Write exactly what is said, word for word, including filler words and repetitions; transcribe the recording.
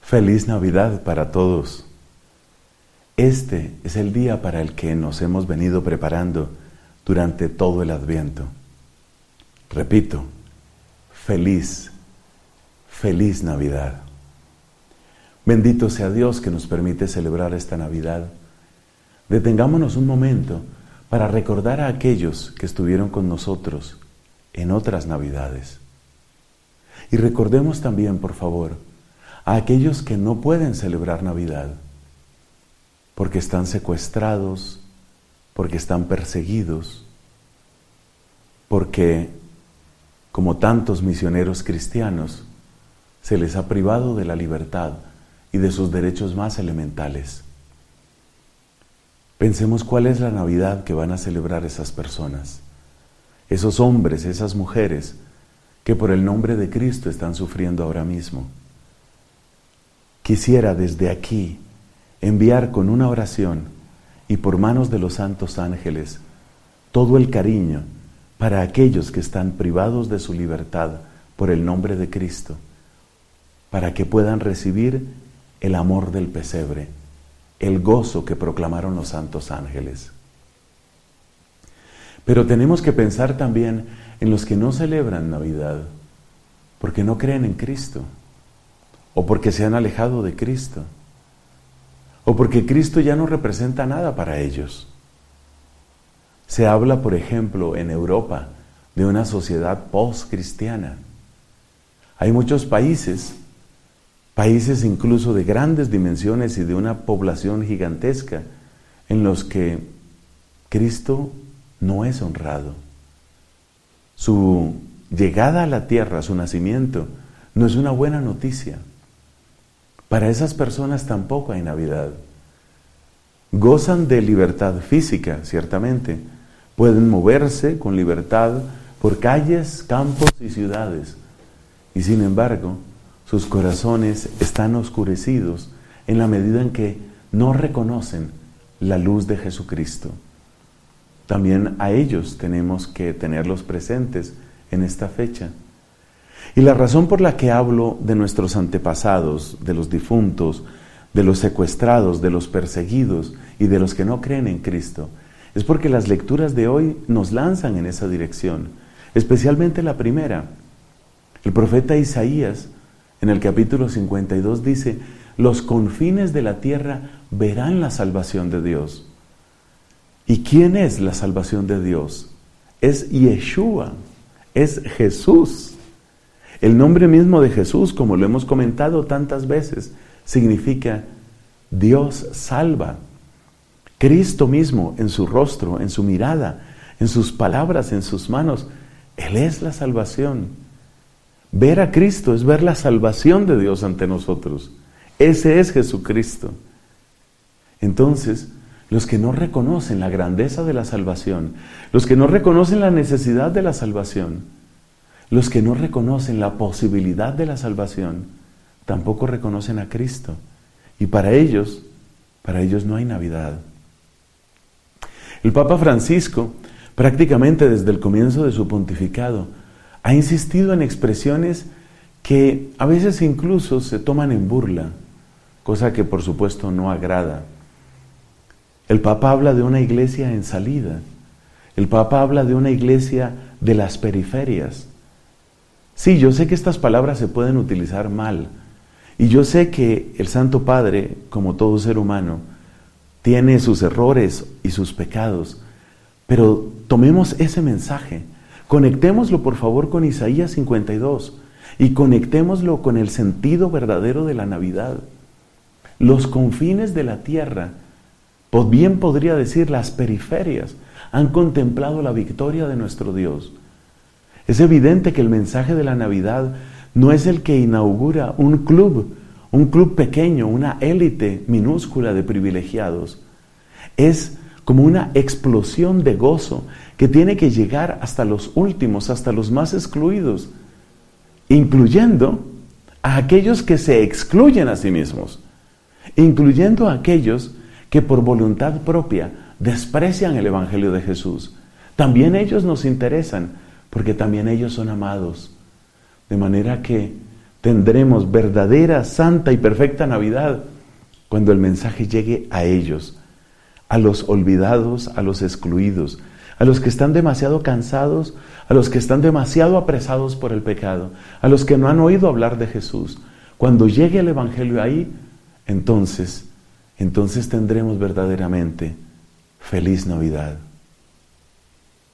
Feliz Navidad para todos. Este es el día para el que nos hemos venido preparando durante todo el Adviento. Repito, feliz, feliz Navidad. Bendito sea Dios que nos permite celebrar esta Navidad. Detengámonos un momento para recordar a aquellos que estuvieron con nosotros en otras Navidades. Y recordemos también, por favor, a aquellos que no pueden celebrar Navidad, porque están secuestrados, porque están perseguidos, porque, como tantos misioneros cristianos, se les ha privado de la libertad y de sus derechos más elementales. Pensemos cuál es la Navidad que van a celebrar esas personas, esos hombres, esas mujeres, que por el nombre de Cristo están sufriendo ahora mismo. Quisiera desde aquí enviar con una oración y por manos de los santos ángeles todo el cariño para aquellos que están privados de su libertad por el nombre de Cristo, para que puedan recibir el amor del pesebre, el gozo que proclamaron los santos ángeles. Pero tenemos que pensar también en los que no celebran Navidad porque no creen en Cristo, o porque se han alejado de Cristo, o porque Cristo ya no representa nada para ellos. Se habla, por ejemplo, en Europa de una sociedad post-cristiana. Hay muchos países, países incluso de grandes dimensiones y de una población gigantesca, en los que Cristo no es honrado. Su llegada a la tierra, su nacimiento, no es una buena noticia. Para esas personas tampoco hay Navidad. Gozan de libertad física, ciertamente. Pueden moverse con libertad por calles, campos y ciudades. Y sin embargo, sus corazones están oscurecidos en la medida en que no reconocen la luz de Jesucristo. También a ellos tenemos que tenerlos presentes en esta fecha. Y la razón por la que hablo de nuestros antepasados, de los difuntos, de los secuestrados, de los perseguidos y de los que no creen en Cristo, es porque las lecturas de hoy nos lanzan en esa dirección, especialmente la primera. El profeta Isaías, en el capítulo cincuenta y dos, dice: los confines de la tierra verán la salvación de Dios. ¿Y quién es la salvación de Dios? Es Yeshua, es Jesús. El nombre mismo de Jesús, como lo hemos comentado tantas veces, significa Dios salva. Cristo mismo, en su rostro, en su mirada, en sus palabras, en sus manos, Él es la salvación. Ver a Cristo es ver la salvación de Dios ante nosotros. Ese es Jesucristo. Entonces, los que no reconocen la grandeza de la salvación, los que no reconocen la necesidad de la salvación, los que no reconocen la posibilidad de la salvación, tampoco reconocen a Cristo. Y para ellos, para ellos no hay Navidad. El Papa Francisco, prácticamente desde el comienzo de su pontificado, ha insistido en expresiones que a veces incluso se toman en burla, cosa que por supuesto no agrada. El Papa habla de una iglesia en salida. El Papa habla de una iglesia de las periferias. Sí, yo sé que estas palabras se pueden utilizar mal. Y yo sé que el Santo Padre, como todo ser humano, tiene sus errores y sus pecados. Pero tomemos ese mensaje, conectémoslo por favor con Isaías cincuenta y dos y conectémoslo con el sentido verdadero de la Navidad. Los confines de la tierra, pues bien podría decir las periferias, han contemplado la victoria de nuestro Dios. Es evidente que el mensaje de la Navidad no es el que inaugura un club, un club pequeño, una élite minúscula de privilegiados. Es como una explosión de gozo que tiene que llegar hasta los últimos, hasta los más excluidos, incluyendo a aquellos que se excluyen a sí mismos, incluyendo a aquellos que por voluntad propia desprecian el Evangelio de Jesús. También ellos nos interesan, porque también ellos son amados. De manera que tendremos verdadera, santa y perfecta Navidad cuando el mensaje llegue a ellos, a los olvidados, a los excluidos, a los que están demasiado cansados, a los que están demasiado apresados por el pecado, a los que no han oído hablar de Jesús. Cuando llegue el Evangelio ahí, entonces, entonces tendremos verdaderamente feliz Navidad.